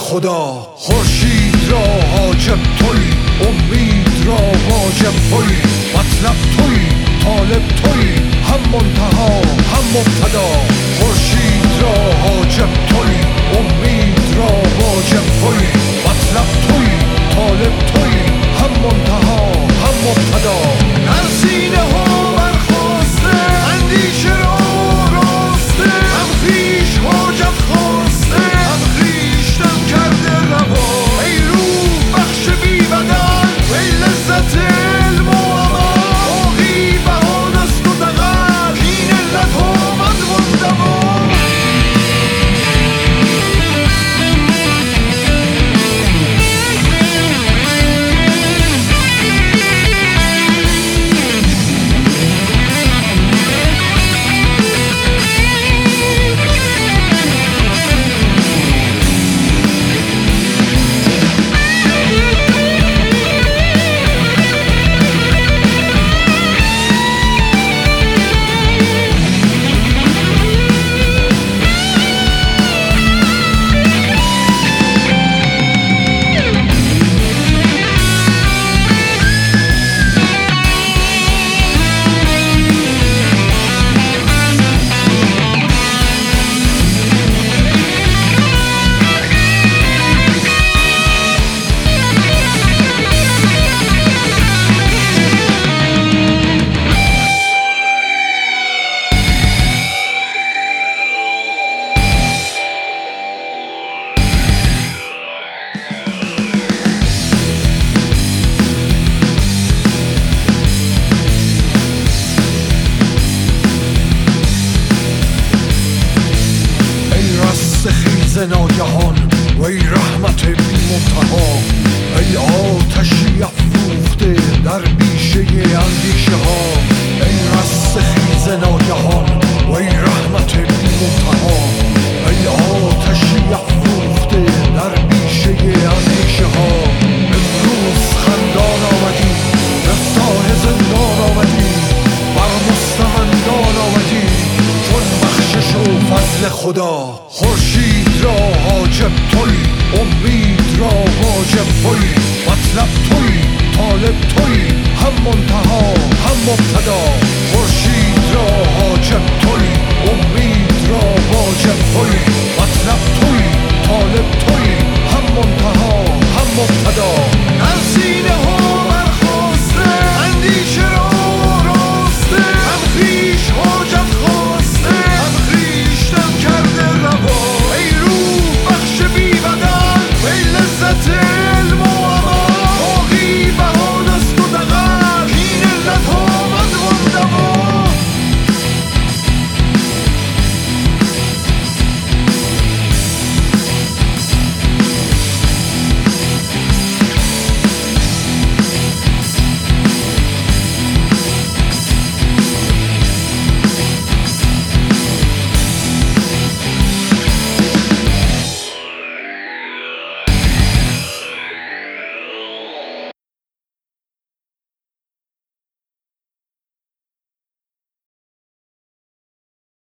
خدا. خورشید را حاجب تویی، امید را واجب تویی، مطلب تویی، طالب تویی، هم منتها هم مبتدا. خورشید را حاجب تویی، امید را واجب تویی، مطلب تویی، طالب تویی، هم منتها هم مبتدا. در سینه ها برخاسته اندیشه را راسته، هم خویش حاجت خواسته، هم خویشتن کرده روا. ای روح بخش بی بدن، ای لذت علم و عمل، باقی بهانه است و دغل، این علت آمد مندوا. خیز ناگهان وی رحمت بی منتها، ای آتشی افروخته در بیشه اندیشه ها. ای رس خیز ناگهان وی رحمت بی منتها، ای آتشی افروخته در بیشه اندیشه ها. امروز خندان آمدی، مفتاح زندان آمدی، بر مستمندان آمدی، چون بخشش و فضل خدا. خورشید را حاجب تویی، امید را واجب تویی، مطلب تویی، طالب تویی، هم منتها هم مبتدا. خورشید را حاجب